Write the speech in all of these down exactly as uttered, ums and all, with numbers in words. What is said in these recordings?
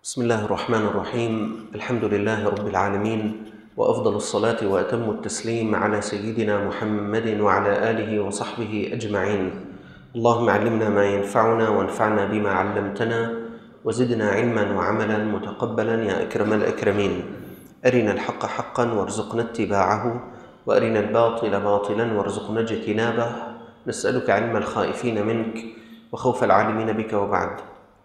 بسم الله الرحمن الرحيم. الحمد لله رب العالمين، وأفضل الصلاة وأتم التسليم على سيدنا محمد وعلى آله وصحبه أجمعين. اللهم علمنا ما ينفعنا وانفعنا بما علمتنا وزدنا علما وعملا متقبلا يا أكرم الأكرمين. أرنا الحق حقا وارزقنا اتباعه، وأرنا الباطل باطلا وارزقنا اجتنابه. نسألك علم الخائفين منك وخوف العالمين بك. وبعد،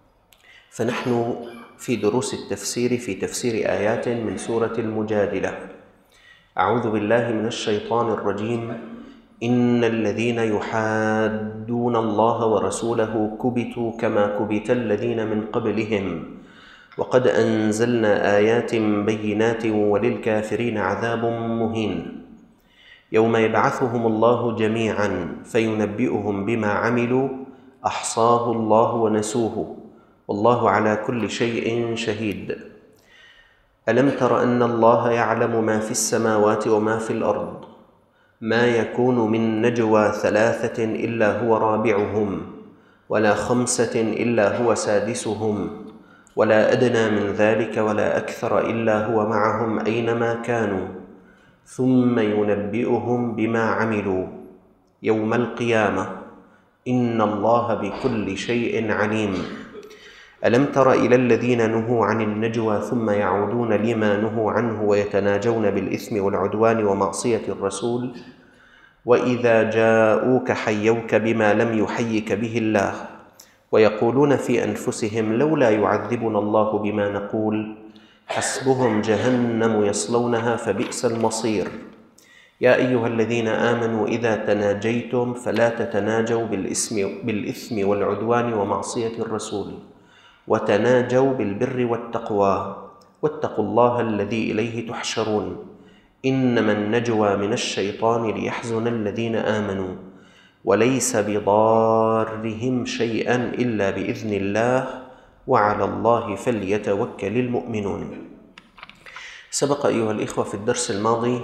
فنحن في دروس التفسير في تفسير آيات من سورة المجادلة. أعوذ بالله من الشيطان الرجيم. إن الذين يحادون الله ورسوله كبتوا كما كبت الذين من قبلهم وقد أنزلنا آيات بينات وللكافرين عذاب مهين. يوم يبعثهم الله جميعا فينبئهم بما عملوا أحصاه الله ونسوه والله على كل شيء شهيد. ألم تر أن الله يعلم ما في السماوات وما في الأرض؟ ما يكون من نجوى ثلاثة إلا هو رابعهم ولا خمسة إلا هو سادسهم ولا أدنى من ذلك ولا أكثر إلا هو معهم أينما كانوا ثم ينبئهم بما عملوا يوم القيامة إن الله بكل شيء عليم. ألم تر إلى الذين نهوا عن النجوى ثم يعودون لما نهوا عنه ويتناجون بالإثم والعدوان ومعصية الرسول وإذا جاءوك حيوك بما لم يحيك به الله ويقولون في أنفسهم لولا يعذبنا الله بما نقول حسبهم جهنم يصلونها فبئس المصير. يا أيها الذين آمنوا إذا تناجيتم فلا تتناجوا بالإثم, بالإثم والعدوان ومعصية الرسول وتناجوا بالبر والتقوى واتقوا الله الذي إليه تحشرون. إنما النجوى من الشيطان ليحزن الذين آمنوا وليس بضارهم شيئا إلا بإذن الله وعلى الله فليتوكل المؤمنون. سبق أيها الإخوة في الدرس الماضي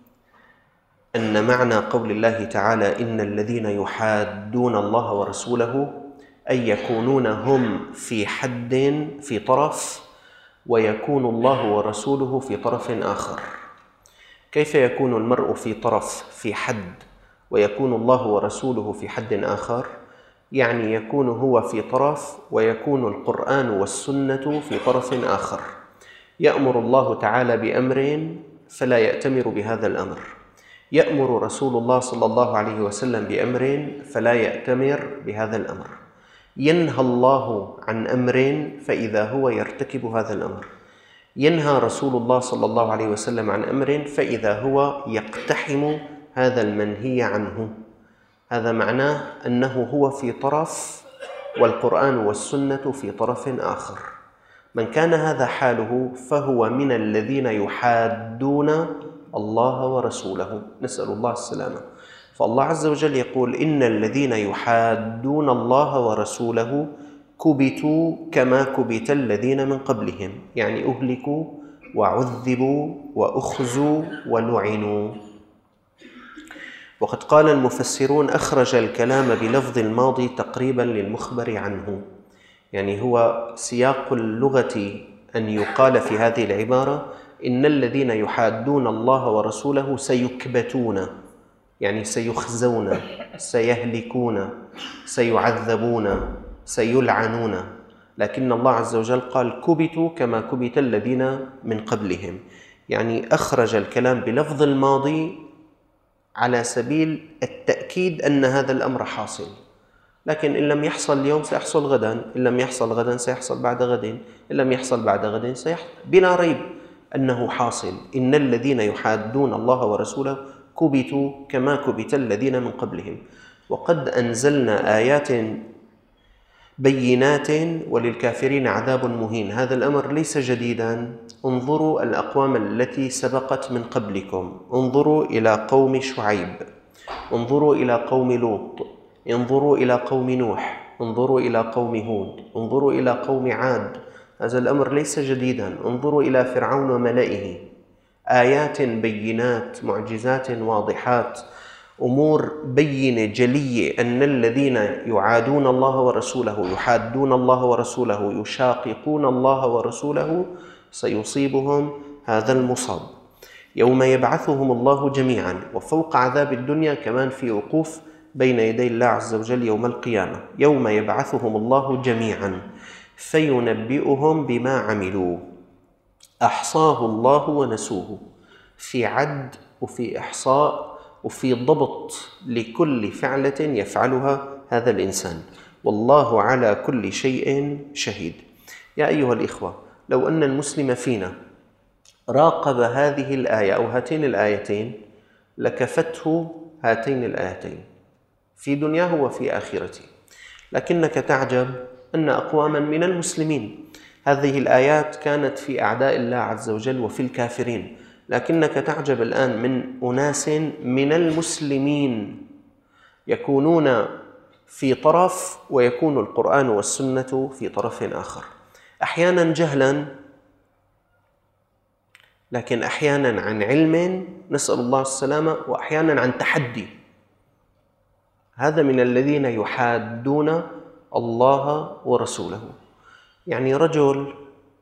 أن معنى قول الله تعالى إن الذين يحادون الله ورسوله أي يكونون هم في حد في طرف ويكون الله ورسوله في طرف آخر. كيف يكون المرء في طرف في حد ويكون الله ورسوله في حد آخر؟ يعني يكون هو في طرف ويكون القرآن والسنة في طرف آخر. يأمر الله تعالى بأمر فلا يأتمر بهذا الأمر، يأمر رسول الله صلى الله عليه وسلم بأمر فلا يأتمر بهذا الأمر، ينهى الله عن أمر فإذا هو يرتكب هذا الأمر، ينهى رسول الله صلى الله عليه وسلم عن أمر فإذا هو يقتحم هذا المنهي عنه. هذا معناه أنه هو في طرف والقرآن والسنة في طرف آخر. من كان هذا حاله فهو من الذين يحادون الله ورسوله، نسأل الله السلامة. فالله عز وجل يقول إن الذين يحادون الله ورسوله كبتوا كما كبت الذين من قبلهم، يعني أهلكوا وعذبوا وأخزوا ولعنوا. وقد قال المفسرون أخرج الكلام بلفظ الماضي تقريبا للمخبر عنه، يعني هو سياق اللغة أن يقال في هذه العبارة إن الذين يحادون الله ورسوله سيكبتون، يعني سيخزون سيهلكون سيعذبون سيلعنون، لكن الله عز وجل قال كبتوا كما كبت الذين من قبلهم، يعني أخرج الكلام بلفظ الماضي على سبيل التأكيد أن هذا الأمر حاصل، لكن إن لم يحصل اليوم سيحصل غدا، إن لم يحصل غدا سيحصل بعد غد، إن لم يحصل بعد غد سيحصل، بلا ريب أنه حاصل. إن الذين يحادون الله ورسوله كبتوا كما كبت الذين من قبلهم وقد أنزلنا آيات بينات وللكافرين عذاب مهين. هذا الأمر ليس جديدا. انظروا الأقوام التي سبقت من قبلكم، انظروا إلى قوم شعيب، انظروا إلى قوم لوط، انظروا إلى قوم نوح، انظروا إلى قوم هود، انظروا إلى قوم عاد. هذا الأمر ليس جديدا. انظروا إلى فرعون وملئه، آيات بينات معجزات واضحات. أمور بينة جلية أن الذين يعادون الله ورسوله، يحادون الله ورسوله، يشاققون الله ورسوله سيصيبهم هذا المصاب. يوم يبعثهم الله جميعا، وفوق عذاب الدنيا كمان في وقوف بين يدي الله عز وجل يوم القيامة. يوم يبعثهم الله جميعا فينبئهم بما عملوا، أحصاه الله ونسوه، في عد وفي إحصاء وفي ضبط لكل فعلة يفعلها هذا الإنسان، والله على كل شيء شهيد. يا أيها الإخوة، لو أن المسلم فينا راقب هذه الآية أو هاتين الآيتين لكفته هاتين الآيتين في دنياه وفي آخرته. لكنك تعجب أن أقواما من المسلمين، هذه الآيات كانت في أعداء الله عز وجل وفي الكافرين، لكنك تعجب الآن من أناس من المسلمين يكونون في طرف ويكون القرآن والسنة في طرف آخر، أحيانا جهلا، لكن أحيانا عن علم نسأل الله السلامة، وأحيانا عن تحدي. هذا من الذين يحادون الله ورسوله. يعني رجل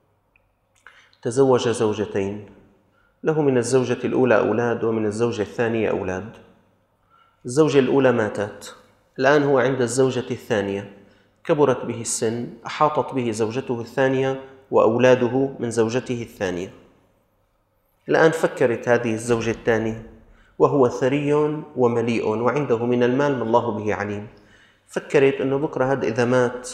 تزوج زوجتين، له من الزوجة الأولى أولاد ومن الزوجة الثانية أولاد. الزوجة الأولى ماتت، الآن هو عند الزوجة الثانية، كبرت به السن، أحاطت به زوجته الثانية وأولاده من زوجته الثانية. الآن فكرت هذه الزوجة الثانية، وهو ثري ومليء وعنده من المال ما الله به عليم، فكرت أنه بكرة هذا إذا مات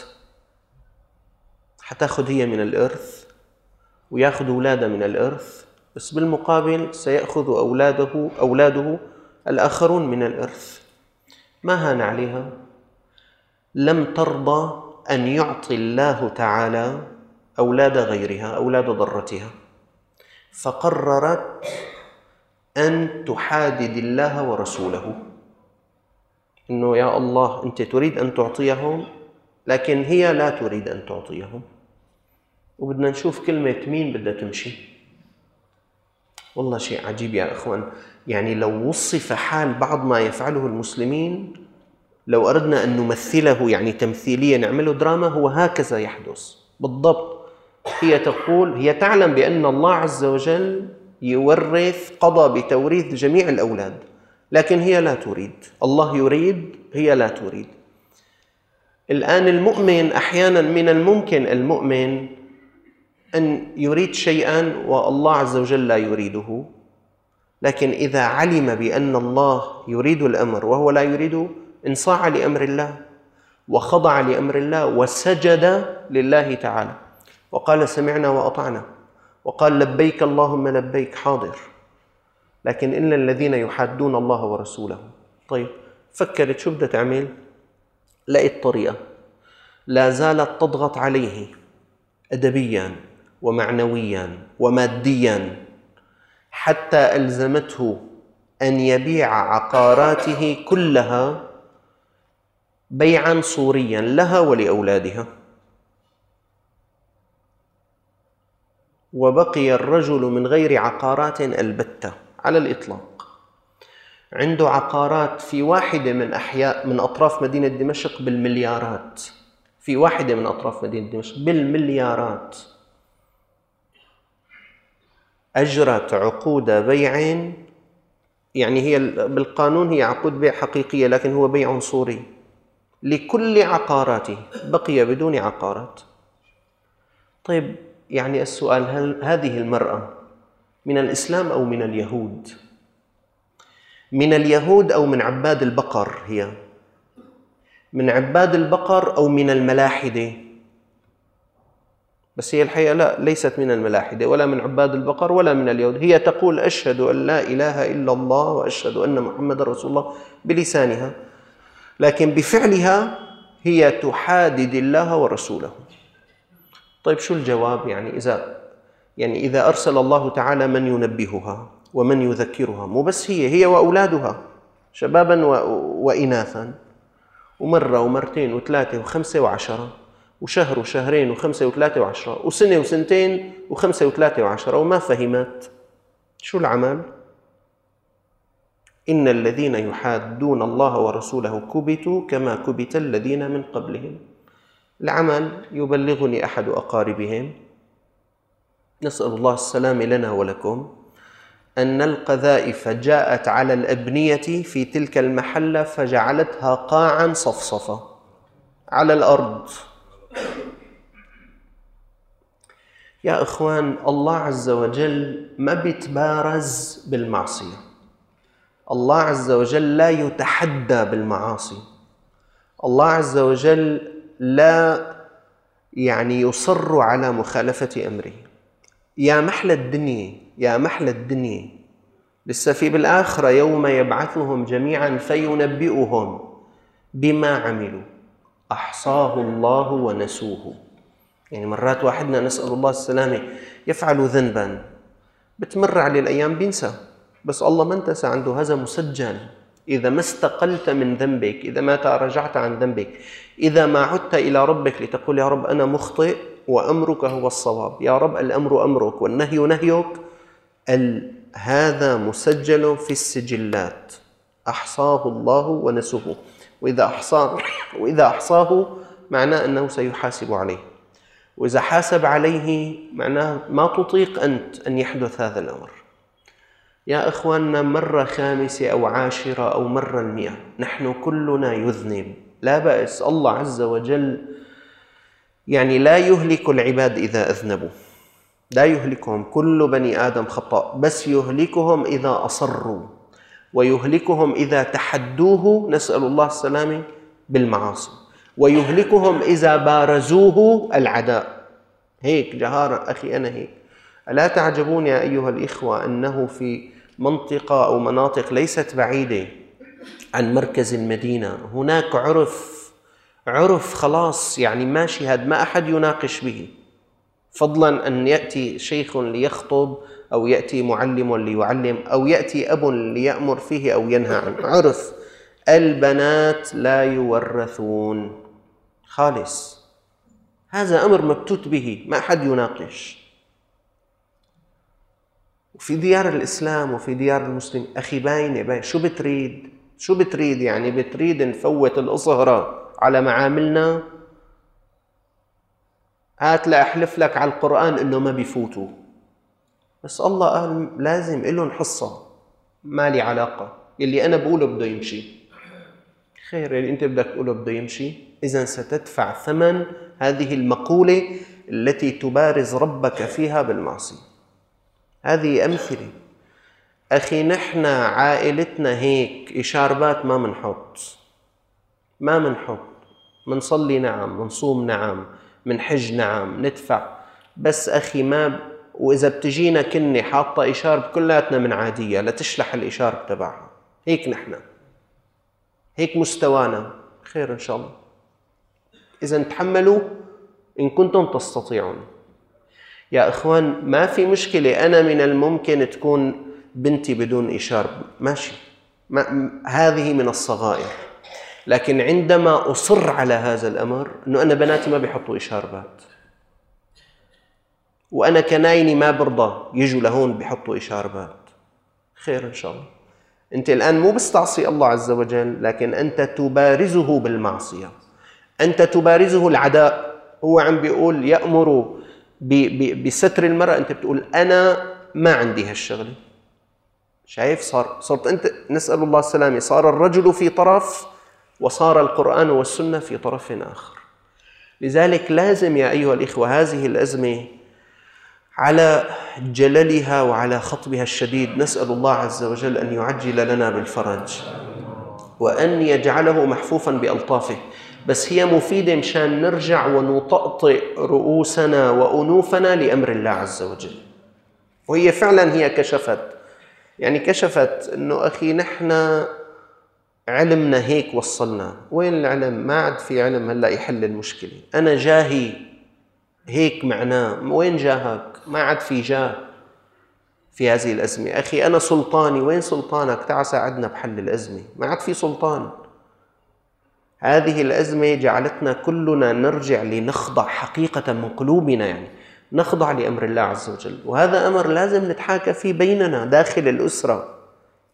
حتاخذ هي من الإرث ويأخذ أولاده من الإرث، بس بالمقابل سيأخذ أولاده أولاده الآخرون من الإرث. ما هان عليها، لم ترضى أن يعطي الله تعالى أولاد غيرها، أولاد ضرتها، فقررت أن تحادد الله ورسوله، إنه يا الله أنت تريد أن تعطيهم لكن هي لا تريد أن تعطيهم، وبدنا نشوف كلمة مين بدها تمشي. والله شيء عجيب يا أخوان. يعني لو وصف حال بعض ما يفعله المسلمين، لو أردنا أن نمثله يعني تمثيليا نعمله دراما، هو هكذا يحدث بالضبط. هي تقول، هي تعلم بأن الله عز وجل يورث، قضى بتوريث جميع الأولاد، لكن هي لا تريد. الله يريد، هي لا تريد. الآن المؤمن أحيانا من الممكن المؤمن أن يريد شيئا والله عز وجل لا يريده، لكن إذا علم بأن الله يريد الأمر وهو لا يريده انصاع لأمر الله وخضع لأمر الله وسجد لله تعالى وقال سمعنا وأطعنا وقال لبيك اللهم لبيك، حاضر. لكن إلا الذين يحادون الله ورسوله. طيب فكرت شو بدها تعمل؟ لقيت طريقة، لا زالت تضغط عليه أدبيا ومعنويا وماديا، حتى ألزمته أن يبيع عقاراته كلها بيعا صوريا لها ولأولادها. وبقي الرجل من غير عقارات البتة على الإطلاق. عنده عقارات في واحدة من أحياء من أطراف مدينة دمشق بالمليارات، في واحدة من أطراف مدينة دمشق بالمليارات. أجرت عقود بيع، يعني هي بالقانون هي عقود بيع حقيقية، لكن هو بيع صوري لكل عقاراته، بقي بدون عقارات. طيب يعني السؤال، هل هذه المرأة من الإسلام أو من اليهود؟ من اليهود أو من عباد البقر؟ هي من عباد البقر أو من الملاحدة؟ بس هي الحقيقة لا، ليست من الملاحدة ولا من عباد البقر ولا من اليهود. هي تقول أشهد أن لا إله إلا الله وأشهد أن محمد رسول الله بلسانها، لكن بفعلها هي تحادد الله ورسوله. طيب شو الجواب؟ يعني إذا يعني إذا أرسل الله تعالى من ينبهها ومن يذكرها، مو بس هي هي وأولادها شبابا وإناثا، ومرة ومرتين وثلاثة وخمسة وعشرة، وشهر وشهرين وخمسة وثلاثة وعشرة، وسنة وسنتين وخمسة وثلاثة وعشرة، وما فهمت شو العمل. إن الذين يحادون الله ورسوله كبتوا كما كبت الذين من قبلهم. العمل يبلغني أحد أقاربهم، نسأل الله السلام لنا ولكم، أن القذائف جاءت على الأبنية في تلك المحلة فجعلتها قاعا صفصفة على الأرض. يا إخوان، الله عز وجل ما بيتبارز بالمعصية، الله عز وجل لا يتحدى بالمعاصي، الله عز وجل لا يعني يصر على مخالفة أمره. يا محلى الدنيا، يا محلى الدنيا، لسه في بالآخرة يوم يبعثهم جميعا فينبئهم بما عملوا أحصاه الله ونسوه. يعني مرات واحدنا نسأل الله السلامة يفعل ذنبا، بتمر عليه الأيام بينسى، بس الله ما انتسى عنده، هذا مسجل. إذا ما استقلت من ذنبك، إذا ما تراجعت عن ذنبك، إذا ما عدت إلى ربك لتقول يا رب أنا مخطئ وأمرك هو الصواب، يا رب الأمر أمرك والنهي نهيك، هذا مسجل في السجلات، أحصاه الله ونسوه. وإذا أحصاه, وإذا أحصاه معناه أنه سيحاسب عليه، وإذا حاسب عليه معناه ما تطيق أنت أن يحدث هذا الأمر. يا إخواننا، مرة خامسة أو عاشرة أو مرة المئة نحن كلنا يذنب، لا بأس، الله عز وجل يعني لا يهلك العباد إذا أذنبوا، لا يهلكهم، كل بني آدم خطاء، بس يهلكهم إذا أصروا، ويهلكهم إذا تحدوه، نسأل الله السلامة، بالمعاصي، ويهلكهم إذا بارزوه العداء. هيك جهارة أخي، أنا هيك. ألا تعجبون يا أيها الإخوة أنه في منطقة أو مناطق ليست بعيدة عن مركز المدينة هناك عرف عرف خلاص يعني ماشي، هذا ما أحد يناقش به، فضلا أن يأتي شيخ ليخطب أو يأتي معلم ليعلم أو يأتي أب ليأمر فيه أو ينهى عنه. عرف البنات لا يورثون خالص، هذا أمر مبتوت به، ما أحد يناقش. وفي ديار الإسلام وفي ديار المسلم أخي باينة باينة، شو بتريد؟ شو بتريد يعني؟ بتريد نفوت الأصهرة على معاملنا؟ هات لا أحلف لك على القرآن إنه ما بيفوتوا، بس الله قال لازم إلهم حصة، ما لي علاقة، يلي أنا بقوله بده يمشي. خير، اللي أنت بدك تقوله بده يمشي، إذن ستدفع ثمن هذه المقولة التي تبارز ربك فيها بالمعصية. هذه أمثلة أخي. نحن عائلتنا هيك، إشاربات ما منحط، ما منحط، منصلي نعم، منصوم نعم، منحج نعم، ندفع، بس أخي ما، وإذا بتجينا كني حاطة إشارب كلاتنا من عادية لا تشلح الإشارب تبعها. هيك نحن، هيك مستوانا. خير إن شاء الله. إذا تحملوا إن كنتم تستطيعون. يا إخوان، ما في مشكلة، أنا من الممكن تكون بنتي بدون إشارب، ماشي، ما هذه من الصغائر، لكن عندما أصر على هذا الأمر أنه أنا بناتي ما بيحطوا إشاربات، وأنا كنايني ما برضى يجوا لهون بيحطوا إشاربات، خير إن شاء الله. أنت الآن مو بس تعصي الله عز وجل، لكن أنت تبارزه بالمعصية، أنت تبارزه العداء. هو عم بيقول يأمر بستر المرأة، أنت بتقول أنا ما عندي هالشغلة. شايف؟ صار صرت أنت، نسأل الله السلامة، صار الرجل في طرف وصار القرآن والسنة في طرف آخر. لذلك لازم يا أيها الإخوة هذه الأزمة على جللها وعلى خطبها الشديد نسأل الله عز وجل أن يعجل لنا بالفرج وأن يجعله محفوفا بألطافه. بس هي مفيدة مشان نرجع ونطأطئ رؤوسنا وأنوفنا لأمر الله عز وجل. وهي فعلا هي كشفت، يعني كشفت أنه أخي نحن علمنا هيك وصلنا. وين العلم؟ ما عاد في علم هلأ يحل المشكلة. أنا جاهي هيك معناه، وين جاهك؟ ما عاد في جاه في هذه الأزمة. أخي أنا سلطاني، وين سلطانك؟ تعال ساعدنا بحل الأزمة. ما عاد في سلطان. هذه الأزمة جعلتنا كلنا نرجع لنخضع حقيقة من قلوبنا، يعني نخضع لأمر الله عز وجل، وهذا أمر لازم نتحاكى فيه بيننا داخل الأسرة.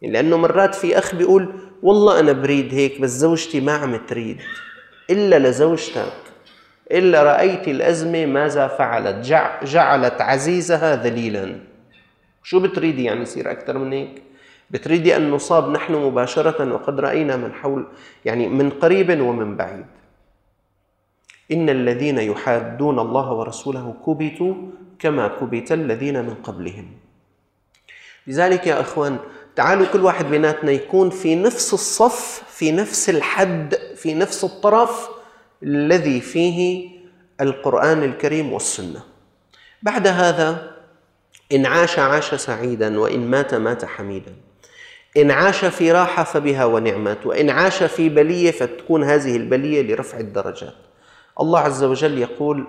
لأنه مرات في أخ بيقول والله أنا بريد هيك بس زوجتي ما عم تريد. إلا لزوجتك، إلا رأيت الأزمة ماذا فعلت؟ جعلت عزيزها ذليلا. شو بتريدي يعني يصير أكثر من هيك؟ بتريدي أن نصاب نحن مباشرة وقد رأينا من حول، يعني من قريب ومن بعيد. إن الذين يحادون الله ورسوله كبتوا كما كبت الذين من قبلهم. لذلك يا أخوان تعالوا كل واحد بيناتنا يكون في نفس الصف، في نفس الحد، في نفس الطرف الذي فيه القرآن الكريم والسنة. بعد هذا إن عاش عاش سعيدا، وإن مات مات حميدا. إن عاش في راحة فبها ونعمت، وإن عاش في بلية فتكون هذه البلية لرفع الدرجات. الله عز وجل يقول: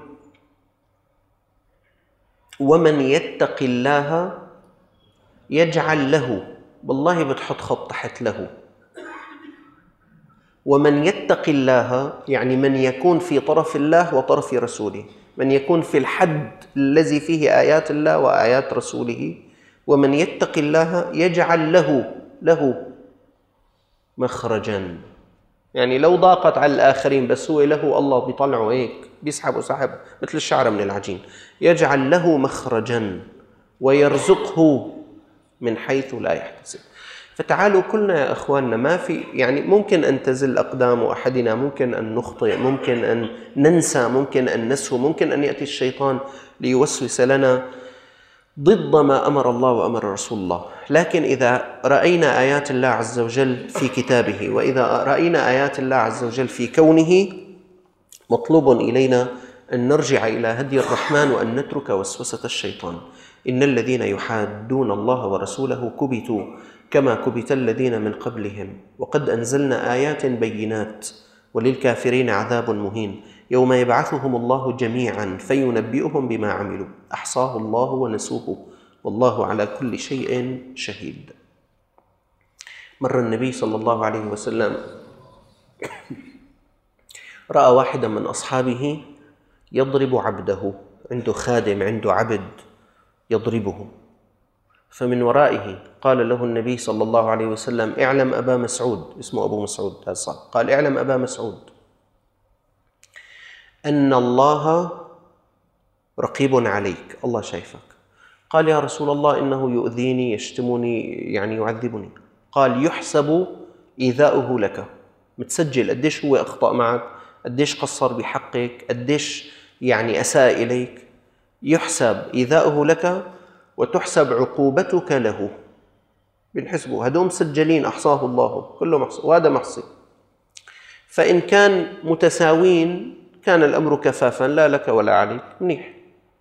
ومن يتق الله يجعل له، والله بتحط خط تحت له. ومن يتق الله يعني من يكون في طرف الله وطرف رسوله، من يكون في الحد الذي فيه آيات الله وآيات رسوله. ومن يتق الله يجعل له له مخرجا، يعني لو ضاقت على الآخرين بس هو له الله بيطلعه هيك بيسحبه سحب مثل الشعر من العجين. يجعل له مخرجا ويرزقه من حيث لا يحتسب. فتعالوا كلنا يا أخواننا، ما في يعني ممكن أن تزل أقدام أحدنا، ممكن أن نخطئ، ممكن أن ننسى، ممكن أن نسهو، ممكن أن يأتي الشيطان ليوسوس لنا ضد ما أمر الله وأمر رسول الله. لكن إذا رأينا آيات الله عز وجل في كتابه، وإذا رأينا آيات الله عز وجل في كونه، مطلوب إلينا أن نرجع إلى هدي الرحمن وأن نترك وسوسة الشيطان. إن الذين يحادون الله ورسوله كبتوا كما كبت الذين من قبلهم وقد أنزلنا آيات بينات وللكافرين عذاب مهين يوم يبعثهم الله جميعا فينبئهم بما عملوا أحصاه الله ونسوه والله على كل شيء شهيد. مر النبي صلى الله عليه وسلم رأى واحدا من أصحابه يضرب عبده، عنده خادم، عنده عبد يضربه، فمن ورائه قال له النبي صلى الله عليه وسلم: اعلم أبا مسعود، اسمه أبو مسعود هذا صح، قال: اعلم أبا مسعود أن الله رقيب عليك، الله شايفك. قال: يا رسول الله إنه يؤذيني، يشتمني، يعني يعذبني. قال: يحسب إيذاؤه لك، متسجل قديش هو أخطأ معك، قديش قصر بحقك، قديش يعني أساء إليك. يحسب إيذاؤه لك وتحسب عقوبتك له، بنحسبه هدول مسجلين، أحصاه الله، كله محصي وهذا محصي. فإن كان متساوين كان الأمر كفافا، لا لك ولا عليك، منيح.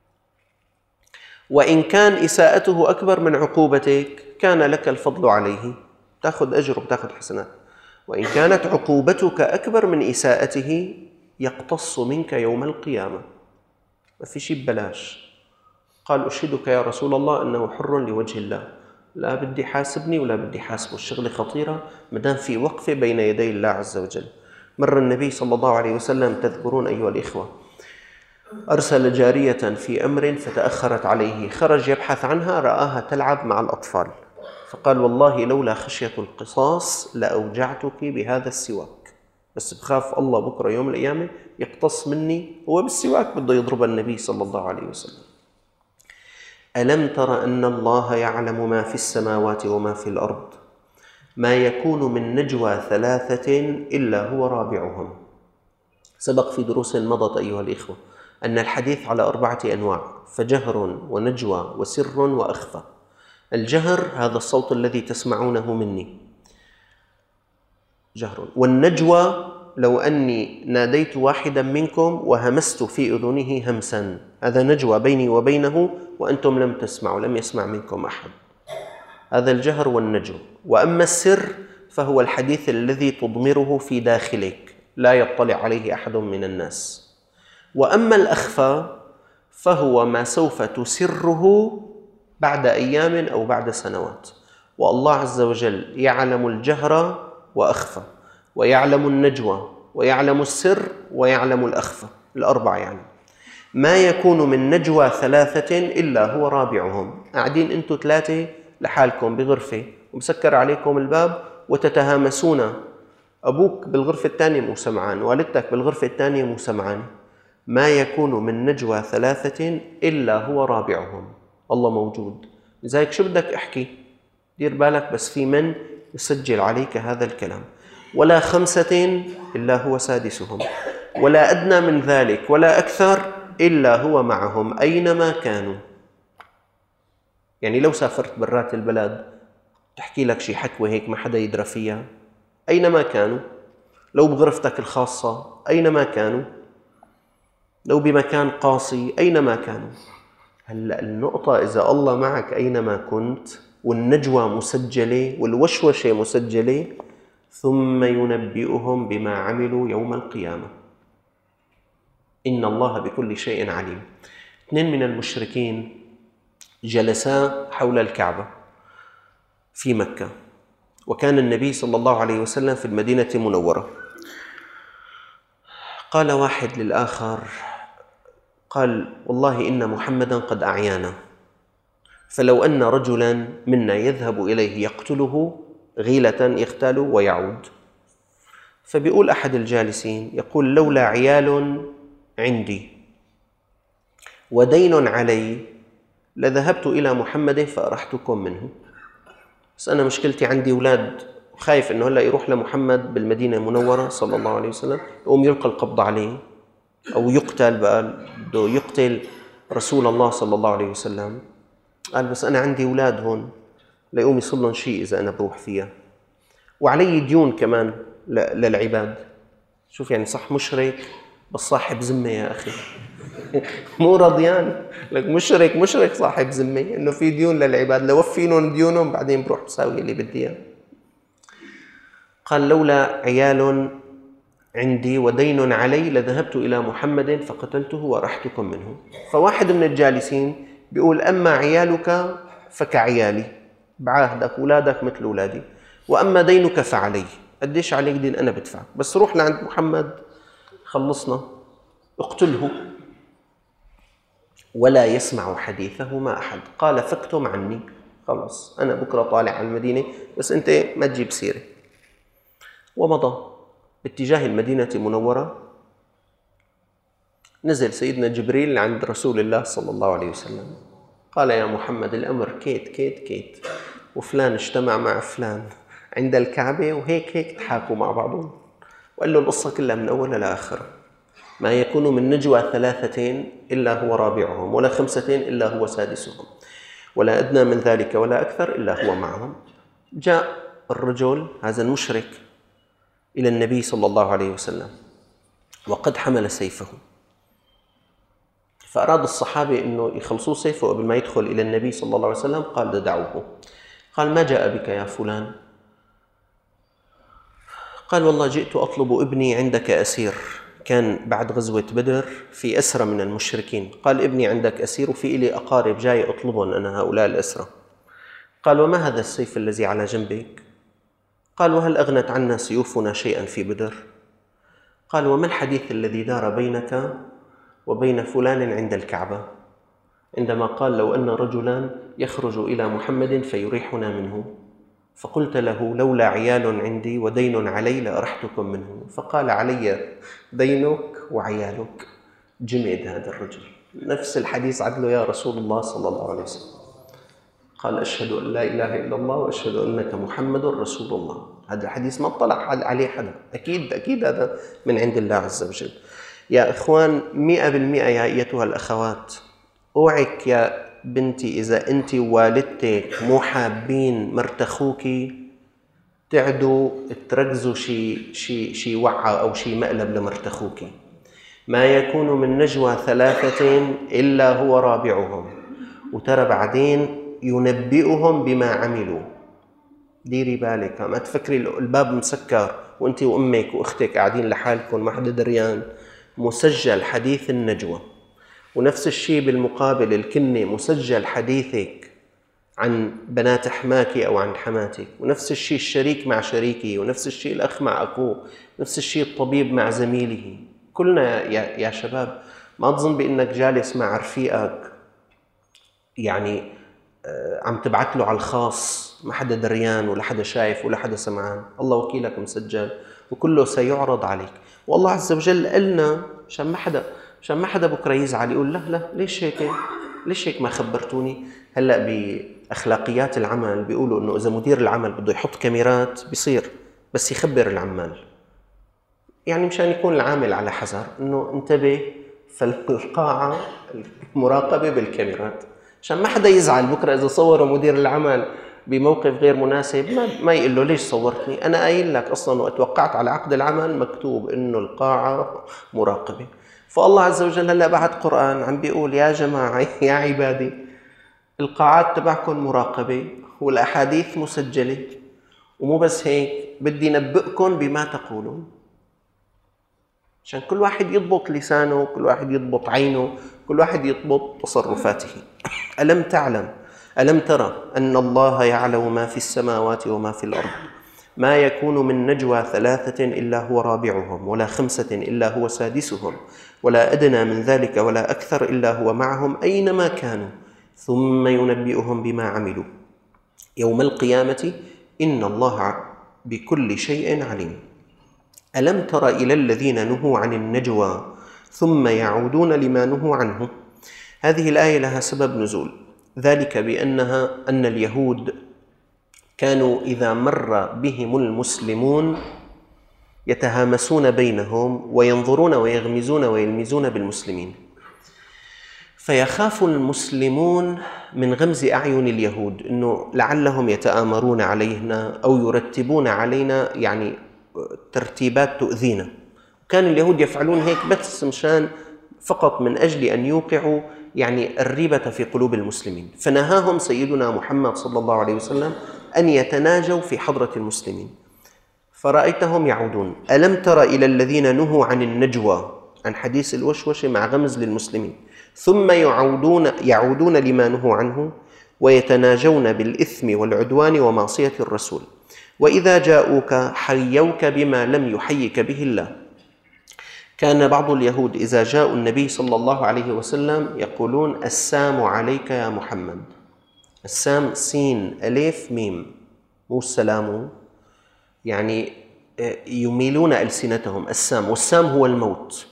وإن كان إساءته أكبر من عقوبتك كان لك الفضل عليه، تأخذ أجر وتأخذ حسنات. وإن كانت عقوبتك أكبر من إساءته يقتص منك يوم القيامة، ما في شيء ببلاش. قال: أشهدك يا رسول الله أنه حر لوجه الله، لا بدي حاسبني ولا بدي حاسبه، الشغلة خطيرة مدام في وقفة بين يدي الله عز وجل. مر النبي صلى الله عليه وسلم، تذكرون أيها الإخوة، أرسل جارية في أمر فتأخرت عليه، خرج يبحث عنها، رآها تلعب مع الأطفال، فقال: والله لولا خشية القصاص لأوجعتك بهذا السواك، بس بخاف الله بكرة يوم القيامة يقتص مني. هو بالسواك بده يضرب النبي صلى الله عليه وسلم. ألم تر أن الله يعلم ما في السماوات وما في الأرض، ما يكون من نجوى ثلاثة إلا هو رابعهم. سبق في دروس مضت أيها الإخوة أن الحديث على أربعة أنواع: فجهر ونجوى وسر وأخفى. الجهر هذا الصوت الذي تسمعونه مني، جهر. والنجوى لو أني ناديت واحدا منكم وهمست في أذنه همسا، هذا نجوى بيني وبينه وأنتم لم تسمعوا، لم يسمع منكم أحد، هذا الجهر والنجوى. وأما السر فهو الحديث الذي تضمره في داخلك لا يطلع عليه أحد من الناس. وأما الأخفى فهو ما سوف تسره بعد أيام أو بعد سنوات. والله عز وجل يعلم الجهر وأخفى، ويعلم النجوى، ويعلم السر، ويعلم الأخفى، الأربعة يعني. ما يكون من نجوى ثلاثة إلا هو رابعهم. قاعدين أنتوا ثلاثة لحالكم بغرفة ومسكر عليكم الباب وتتهامسون، أبوك بالغرفة الثانية مو سمعان، والدتك بالغرفة الثانية مو سمعان، ما يكون من نجوى ثلاثة إلا هو رابعهم. الله موجود، لذلك شو بدك احكي؟ دير بالك بس في من يسجل عليك هذا الكلام. ولا خمسة إلا هو سادسهم، ولا أدنى من ذلك ولا أكثر إلا هو معهم أينما كانوا. يعني لو سافرت برات البلد تحكي لك شي حكوة هيك ما حدا يدرى فيها، أينما كانوا. لو بغرفتك الخاصة أينما كانوا، لو بمكان قاصي أينما كانوا. هلأ النقطة إذا الله معك أينما كنت، والنجوى مسجلة والوشوشة مسجلة، ثم ينبئهم بما عملوا يوم القيامة، إن الله بكل شيء عليم. اثنين من المشركين جلسا حول الكعبة في مكة، وكان النبي صلى الله عليه وسلم في المدينة المنورة. قال واحد للآخر، قال والله إن محمدا قد أعيانا، فلو أن رجلا منا يذهب إليه يقتله غيلة يغتاله ويعود. فبيقول أحد الجالسين، يقول لولا عيال عندي ودين علي لذهبت إلى محمد فأرحتكم منه. بس أنا مشكلتي عندي أولاد، خايف إنه هلا يروح لمحمد بالمدينة المنورة صلى الله عليه وسلم يقوم يلقى القبض عليه أو يقتل، بقى بده يقتل رسول الله صلى الله عليه وسلم. قال بس أنا عندي أولاد هون ليقوم يصل لهم شيء إذا أنا بروح فيها، وعلي ديون كمان للعباد. شوف يعني صح مشرك بس صاحب ذمة يا أخي مو رضيان لك، مشرك مشرك صاحب ذمة، إنه في ديون للعباد، لوفينهم ديونهم بعدين بروح بساوي اللي بدي إياه. قال لولا عيال عندي ودين علي لذهبت إلى محمد فقتلته ورحتكم منه. فواحد من الجالسين بيقول أما عيالك فكعيالي، بعاهدك أولادك مثل أولادي، وأما دينك فعلي، قديش عليك دين أنا بدفعك، بس روح لعند محمد خلصنا، اقتله ولا يسمع حديثهما أحد. قال فاكتم عني، خلص أنا بكرة طالع على المدينة بس أنت ما تجيب سيرة. ومضى باتجاه المدينة المنورة. نزل سيدنا جبريل عند رسول الله صلى الله عليه وسلم، قال يا محمد الأمر كيت كيت كيت، وفلان اجتمع مع فلان عند الكعبة وهيك هيك تحاكوا مع بعضهم. وقال له القصة كلها من أولها لآخرها، ما يكون من نجوى ثلاثة إلا هو رابعهم، ولا خمسة إلا هو سادسهم، ولا أدنى من ذلك ولا أكثر إلا هو معهم. جاء الرجل هذا المشرك إلى النبي صلى الله عليه وسلم وقد حمل سيفه، فأراد الصحابة أنه يخلصوا سيفه قبل ما يدخل إلى النبي صلى الله عليه وسلم. قال دعوه. قال ما جاء بك يا فلان؟ قال والله جئت أطلب ابني عندك أسير، كان بعد غزوة بدر في أسرى من المشركين. قال ابني عندك أسير وفي إلي أقارب جاي أطلبهم أنا هؤلاء الأسرى. قال وما هذا السيف الذي على جنبك؟ قال وهل أغنت عنا سيوفنا شيئا في بدر؟ قال وما الحديث الذي دار بينك وبين فلان عند الكعبة عندما قال لو أن رجلا يخرج إلى محمد فيريحنا منه، فقلت له لولا عيال عندي ودين علي لأرحتكم منه، فقال علي دينك وعيالك. جمد هذا الرجل، نفس الحديث عدله يا رسول الله صلى الله عليه وسلم. قال أشهد أن لا إله إلا الله وأشهد أنك محمد رسول الله. هذا الحديث ما اطلع عليه حدا، أكيد أكيد هذا من عند الله عز وجل. يا إخوان مئة بالمئة يا أيتها الأخوات، أوعك يا بنتي إذا أنت والدتك مو حابين مرتخوك تعدوا تركزوا شي شي شي وعة أو شي مقلب لمرتخوك. ما يكون من نجوى ثلاثة إلا هو رابعهم، وترى بعدين ينبئهم بما عملوا. ديري بالك، ما تفكري الباب مسكر وأنت وأمك وأختك قاعدين لحالكم ما حدا دريان. مسجل حديث النجوى. ونفس الشيء بالمقابل الكنة مسجل حديثك عن بنات حماك أو عن حماتك، ونفس الشيء الشريك مع شريكه، ونفس الشيء الأخ مع أخوه، نفس الشيء الطبيب مع زميله. كلنا يا, يا شباب ما تظن بأنك جالس مع رفيقك يعني عم تبعت له على الخاص، ما حدا دريان ولا حدا شايف ولا حدا سمعان، الله وكيلك مسجل وكله سيعرض عليك. والله عز وجل قلنا عشان ما حدا عشان ما حدا بكره يزعل يقول لا لا ليش هيك؟ ليش هيك ما خبرتوني؟ هلا باخلاقيات العمل بيقولوا انه اذا مدير العمل بده يحط كاميرات بيصير، بس يخبر العمال، يعني مشان يكون العامل على حذر انه انتبه، فالقاعه مراقبه بالكاميرات عشان ما حدا يزعل بكره اذا صوروا مدير العمل بموقف غير مناسب، ما ما يقول له ليش صورتني؟ انا قايل لك اصلا واتوقعت على عقد العمل مكتوب انه القاعه مراقبه. فالله عز وجل هلا بعد قرآن عم بيقول يا جماعه يا عبادي القاعات تبعكم مراقبه والاحاديث مسجله، ومو بس هيك بدي نبئكم بما تقولون، عشان كل واحد يضبط لسانه، كل واحد يضبط عينه، كل واحد يضبط تصرفاته. ألم تعلم ألم ترى أن الله يعلم ما في السماوات وما في الأرض، ما يكون من نجوى ثلاثة إلا هو رابعهم ولا خمسة إلا هو سادسهم ولا أدنى من ذلك ولا أكثر إلا هو معهم أينما كانوا ثم ينبئهم بما عملوا يوم القيامة إن الله بكل شيء عليم. ألم تر إلى الذين نهوا عن النجوى ثم يعودون لما نهوا عنه. هذه الآية لها سبب نزول، ذلك بأنها أن اليهود كانوا إذا مر بهم المسلمون يتهامسون بينهم وينظرون ويغمزون ويلمزون بالمسلمين، فيخاف المسلمون من غمز أعين اليهود أنه لعلهم يتآمرون علينا أو يرتبون علينا يعني ترتيبات تؤذينا. كان اليهود يفعلون هيك بس مشان فقط من أجل أن يوقعوا يعني الريبة في قلوب المسلمين، فنهاهم سيدنا محمد صلى الله عليه وسلم أن يتناجوا في حضرة المسلمين، فرأيتهم يعودون. ألم تر إلى الذين نهوا عن النجوى، عن حديث الوشوشة مع غمز للمسلمين، ثم يعودون يعودون لما نهوا عنه ويتناجون بالإثم والعدوان ومعصية الرسول، وإذا جاءوك حيوك بما لم يحيك به الله. كان بعض اليهود إذا جاءوا النبي صلى الله عليه وسلم يقولون السام عليك يا محمد. السام سين ألف ميم، مو السلام، يعني يميلون ألسنتهم السام، والسام هو الموت.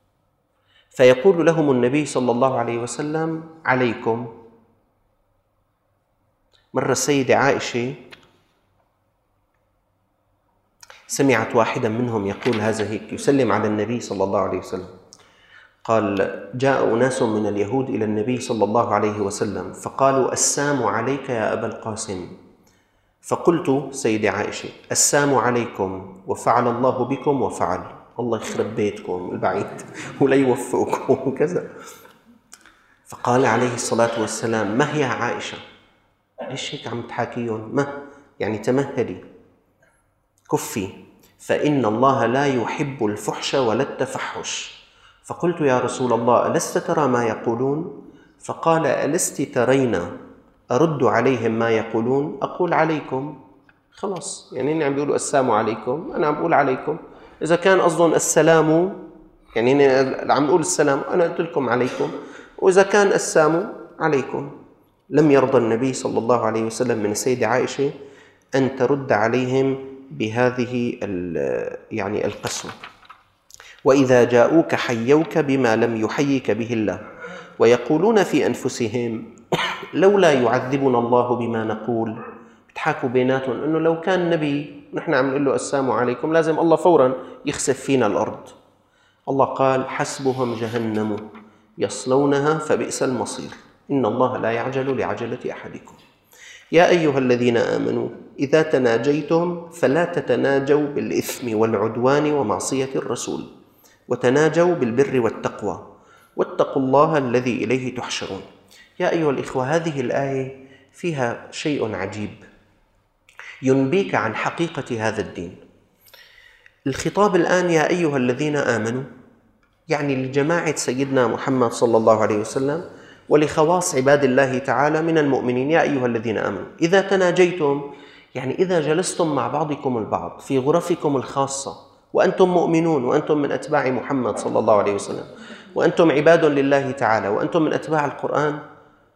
فيقول لهم النبي صلى الله عليه وسلم عليكم. مرة السيدة عائشة سمعت واحدا منهم يقول هذا هيك، يسلم على النبي صلى الله عليه وسلم، قال جاء أناس من اليهود إلى النبي صلى الله عليه وسلم فقالوا السام عليك يا أبا القاسم. فقلت سيدة عائشة السام عليكم وفعل الله بكم وفعل، الله يخرب بيتكم البعيد ولا يوفقكم وكذا. فقال عليه الصلاة والسلام ما هي عائشة؟ ليش هيك عم تحاكيهم؟ ما يعني تمهلي كفي، فإن الله لا يحب الفحش ولا التفحش. فقلت يا رسول الله ألست ترى ما يقولون؟ فقال ألست ترين أرد عليهم ما يقولون؟ أقول عليكم. خلاص يعني إني عم بيقولوا السلام عليكم، أنا عم بقول عليكم. إذا كان قصدهم السلام يعني إني عم بقول السلام، أنا قلت لكم عليكم، وإذا كان السلام عليكم. لم يرضى النبي صلى الله عليه وسلم من السيدة عائشة أن ترد عليهم بهذه يعني القسوة. وإذا جاءوك حيوك بما لم يحيك به الله ويقولون في أنفسهم لولا يعذبنا الله بما نقول. بتحاكوا بيناتهم أنه لو كان نبي نحن عم نقول له السلام عليكم لازم الله فورا يخسف فينا الأرض. الله قال حسبهم جهنم يصلونها فبئس المصير إن الله لا يعجل لعجلة أحدكم. يا أيها الذين آمنوا إذا تناجيتم فلا تتناجوا بالإثم والعدوان ومعصية الرسول، وتناجوا بالبر والتقوى واتقوا الله الذي إليه تحشرون. يا أيها الإخوة، هذه الآية فيها شيء عجيب ينبيك عن حقيقة هذا الدين. الخطاب الآن يا أيها الذين آمنوا يعني لجماعة سيدنا محمد صلى الله عليه وسلم ولخواص عباد الله تعالى من المؤمنين. يا أيها الذين آمنوا إذا تناجيتم يعني إذا جلستم مع بعضكم البعض في غرفكم الخاصة وأنتم مؤمنون وأنتم من أتباع محمد صلى الله عليه وسلم وأنتم عباد لله تعالى وأنتم من أتباع القرآن،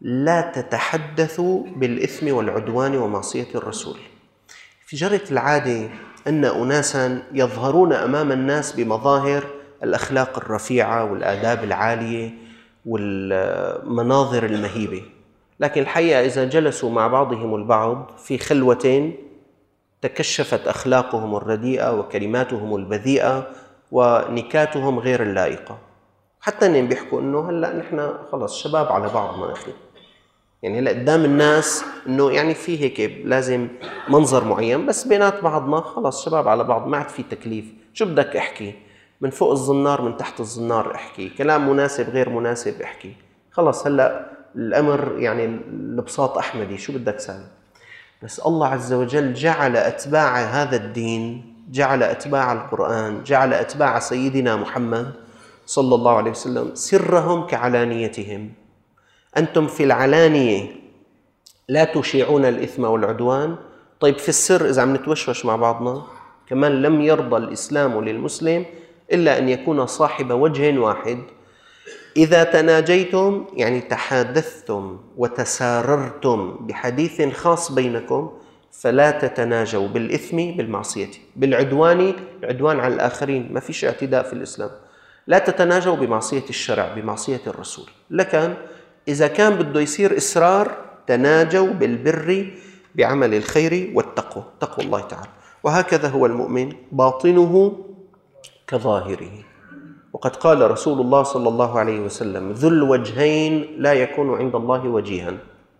لا تتحدثوا بالإثم والعدوان ومعصية الرسول. في جرة العادة أن أناسا يظهرون أمام الناس بمظاهر الأخلاق الرفيعة والآداب العالية والمناظر المهيبة، لكن الحقيقة إذا جلسوا مع بعضهم البعض في خلوة تكشفت أخلاقهم الرديئة وكلماتهم البذيئة ونكاتهم غير اللائقة. حتى إنهم بيحكوا إنه هلأ نحن خلص شباب على بعضنا أخي، يعني هلأ قدام الناس إنه يعني في هيك لازم منظر معين، بس بينات بعضنا خلص شباب على بعض، ما عاد في تكليف. شو بدك احكي؟ من فوق الزنار من تحت الزنار احكي، كلام مناسب غير مناسب احكي، خلص هلأ الأمر يعني البساط أحمدي، شو بدك ساوي؟ بس الله عز وجل جعل أتباع هذا الدين، جعل أتباع القرآن، جعل أتباع سيدنا محمد صلى الله عليه وسلم سرهم كعلانيتهم. أنتم في العلانية لا تشيعون الإثم والعدوان، طيب في السر إذا عم نتوشوش مع بعضنا كمان لم يرضى الإسلام للمسلم إلا أن يكون صاحب وجه واحد. إذا تناجيتم يعني تحادثتم وتساررتم بحديث خاص بينكم فلا تتناجوا بالإثم بالمعصية بالعدوان، العدوان على الآخرين ما فيش اعتداء في الإسلام، لا تتناجوا بمعصية الشرع بمعصية الرسول. لكن إذا كان بده يصير إسرار تناجوا بالبر بعمل الخير والتقوى، تقوى الله تعالى. وهكذا هو المؤمن باطنه كظاهره. وقد قال رسول الله صلى الله عليه وسلم ذو الوجهين لا يكون عند الله وجيها.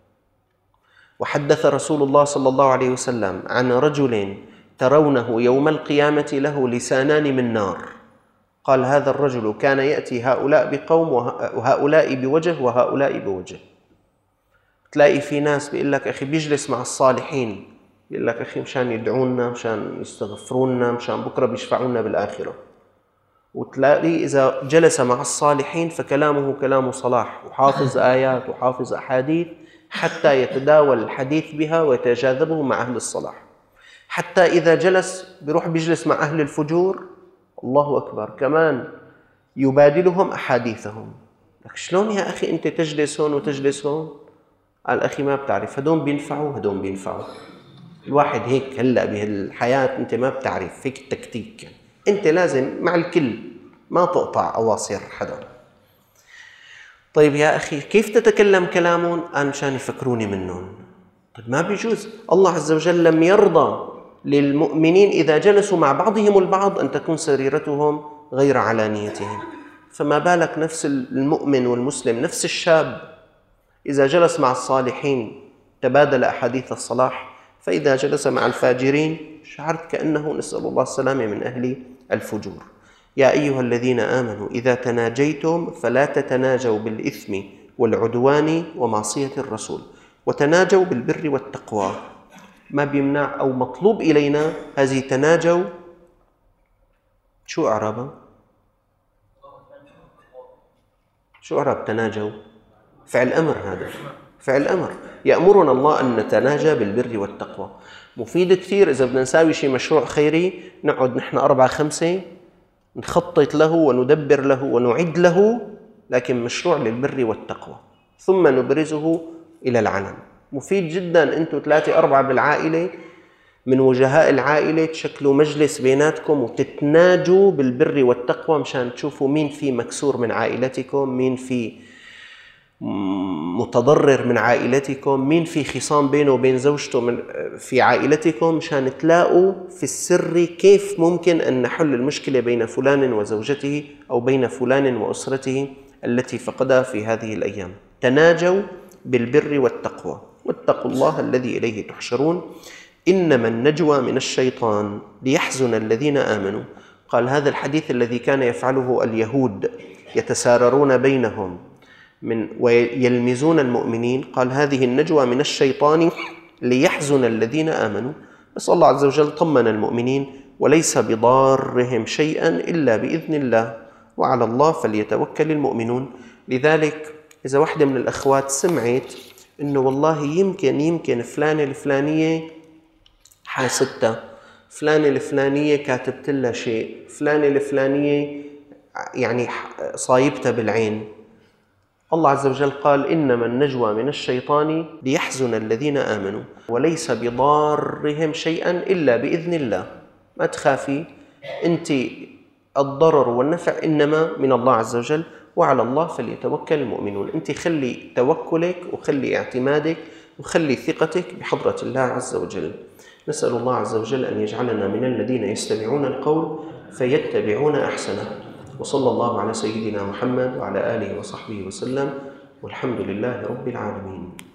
وحدث رسول الله صلى الله عليه وسلم عن رجل ترونه يوم القيامة له لسانان من نار، قال هذا الرجل كان يأتي هؤلاء بقوم وهؤلاء بوجه وهؤلاء بوجه. تلاقي في ناس بيقول لك أخي بيجلس مع الصالحين، بيقول لك أخي مشان يدعونا مشان يستغفرونا مشان بكرة بيشفعونا بالآخرة، وتلاقي إذا جلس مع الصالحين فكلامه كلام صلاح وحافظ آيات وحافظ أحاديث حتى يتداول الحديث بها ويتجاذبه مع أهل الصلاح. حتى إذا جلس بيروح بيجلس مع أهل الفجور، الله أكبر، كمان يبادلهم أحاديثهم. لك شلون يا أخي أنت تجلس هون وتجلس هون؟ قال أخي ما بتعرف، هدون بينفعوا هدون بينفعوا. الواحد هيك هلأ بهالحياة أنت ما بتعرف فيك التكتيك، يعني أنت لازم مع الكل ما تقطع أواصر حدا. طيب يا أخي كيف تتكلم كلامهم؟ أنا مشان يفكروني منهم. طيب ما بيجوز. الله عز وجل لم يرضى للمؤمنين إذا جلسوا مع بعضهم البعض أن تكون سريرتهم غير علانيتهم، فما بالك نفس المؤمن والمسلم نفس الشاب إذا جلس مع الصالحين تبادل أحاديث الصلاح، فإذا جلس مع الفاجرين شعرت كأنه نسأل الله السلامة من أهل الفجور. يا أيها الذين آمنوا إذا تناجيتم فلا تتناجوا بالإثم والعدوان ومعصية الرسول وتناجوا بالبر والتقوى. ما بيمنع أو مطلوب إلينا هذه تناجوا، شو أعرابها؟ شو أعراب تناجوا؟ فعل أمر، هذا فعل أمر يأمرنا الله أن نتناجى بالبر والتقوى. مفيد كثير إذا بدنا نساوي شيء مشروع خيري نقعد نحن أربعة خمسة نخطط له وندبر له ونعد له، لكن مشروع للبر والتقوى ثم نبرزه إلى العلن. مفيد جدا أنتم ثلاثة أربعة بالعائلة من وجهاء العائلة تشكلوا مجلس بيناتكم وتتناجوا بالبر والتقوى مشان تشوفوا مين في مكسور من عائلتكم، مين في متضرر من عائلتكم، مين في خصام بينه وبين زوجته من في عائلتكم، مشان تلاقوا في السر كيف ممكن أن نحل المشكلة بين فلان وزوجته أو بين فلان وأسرته التي فقدها في هذه الأيام. تناجوا بالبر والتقوى واتقوا الله الذي إليه تحشرون. إنما النجوى من الشيطان ليحزن الذين آمنوا. قال هذا الحديث الذي كان يفعله اليهود يتساررون بينهم من ويلمزون المؤمنين، قال هذه النجوى من الشيطان ليحزن الذين آمنوا. بس الله عز وجل طمن المؤمنين وليس بضارهم شيئا إلا بإذن الله وعلى الله فليتوكل المؤمنون. لذلك إذا واحدة من الأخوات سمعت إنه والله يمكن يمكن فلانة الفلانية حاسدتها، فلانة الفلانية كاتبت لها شيء، فلانة الفلانية يعني صايبتها بالعين، الله عز وجل قال: إنما النجوى من الشيطان ليحزن الذين آمنوا وليس بضارهم شيئا إلا بإذن الله. ما تخافي، أنت الضرر والنفع إنما من الله عز وجل، وعلى الله فليتوكل المؤمنون. أنت خلي توكلك وخلي اعتمادك وخلي ثقتك بحضرة الله عز وجل. نسأل الله عز وجل أن يجعلنا من الذين يستمعون القول فيتبعون أحسنه. وصلى الله على سيدنا محمد وعلى آله وصحبه وسلم، والحمد لله رب العالمين.